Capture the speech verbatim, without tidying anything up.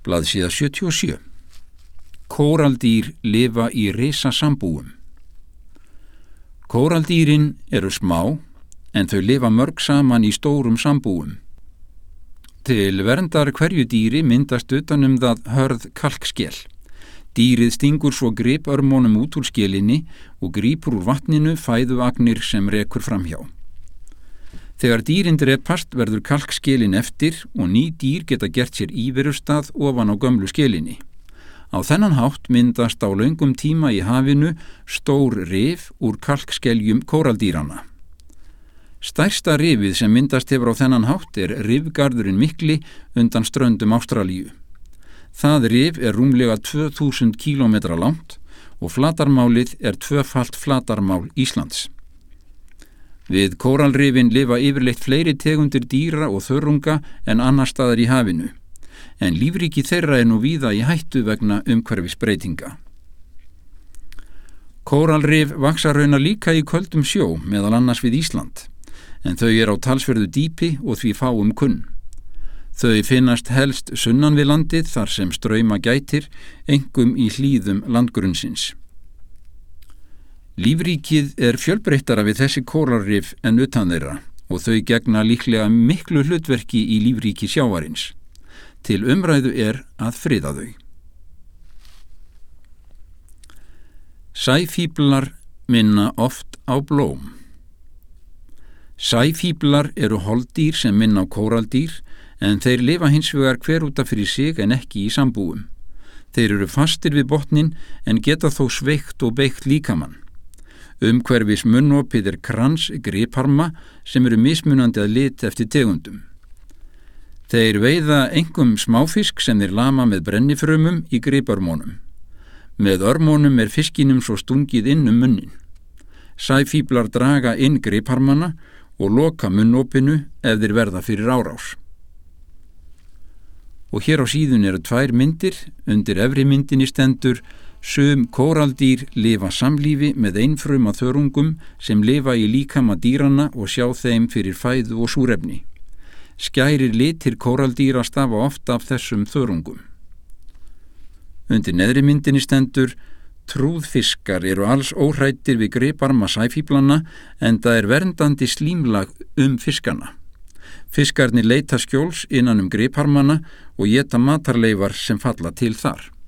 Blaðsíða sjötíu og sjö. Kóraldýr lifa í risasambúum. Kóraldýrin eru smá, en þau lifa mörg saman í stórum sambúum. Til verndar hverju dýri myndast utanum það hörð kalkskel. Dýrið stingur svo gripörmunum út úr skelinni og grípur úr vatninu fæðuagnir sem rekur framhjá. Þegar dýrin drepast verður kalkskelin eftir og ný dýr geta gert sér íverustað ofan á gömlu skelinni. Á þennan hátt myndast á löngum tíma í hafinu stór rif úr kalkskeljum kóraldýranna. Stærsta rifið sem myndast hefur á þennan hátt er rifgarðurinn mikli undan ströndum Ástralíu. Það rif er rúmlega tvö þúsund kílómetra langt og flatarmálið er tvöfalt flatarmál Íslands. Við kóralrifin lifa yfirleitt fleiri tegundir dýra og þörunga en annar staðar í hafinu, en lífríki þeirra er nú víða í hættu vegna umhverfisbreytinga. Kóralrif vaxa raunar líka í köldum sjó, meðal annars við Ísland, en þau er á talsverðu dýpi og því fáum kunn. Þau finnast helst sunnan við landið þar sem strauma gætir, einkum í hlíðum landgrunnsins. Lífríkið er fjölbreyttara við þessi kóralrif en utan þeirra og þau gegna líklega miklu hlutverki í lífríki sjávarins. Til umræðu er að friða þau. Sæfíflar minna oft á blóm. Sæfíflar eru holdýr sem minna á kóraldýr, en þeir lifa hins vegar hver út af fyrir sig en ekki í sambúum. Þeir eru fastir við botnin en geta þó sveikt og beikt líkamann. Umhverfis munnopið er krans gripharma sem eru mismunandi að lit eftir tegundum. Þeir veiða einkum smáfisk sem þeir lama með brennifrumum í gripörmónum. Með örmónum er fiskinum svo stungið inn um munnin. Sæfíflar draga inn gripharmana og loka munnopinu ef þeir verða fyrir árás. Og hér á síðun eru tvær myndir, undir efri myndinni stendur Sum kóraldýr lifa samlífi með einfruma þörungum sem lifa í líkama dýranna og sjá þeim fyrir fæðu og súrefni. Skærir litir kóraldýra stafa oft af þessum þörungum. Undir neðri myndinni stendur Trúðfiskar eru alls óhræddir við griparma sæfíflanna en það er verndandi slímlag um fiskana. Fiskarnir leita skjóls innan um griparmana og éta matarleifar sem falla til þar.